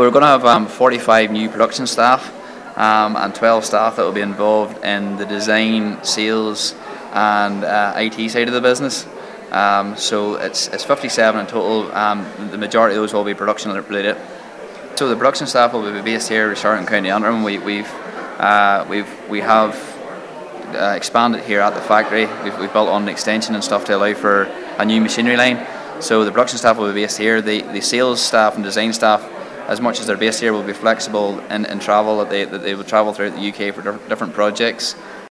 we're going to have 45 new production staff and 12 staff that will be involved in the design, sales and IT side of the business. So it's 57 in total. The majority of those will be production related. So the production staff will be based here in Sharton, County Antrim. We have expanded here at the factory. We've built on an extension and stuff to allow for a new machinery line. So the production staff will be based here. The sales staff and design staff, as much as they're based here, will be flexible in travel. That they will travel throughout the UK for different projects.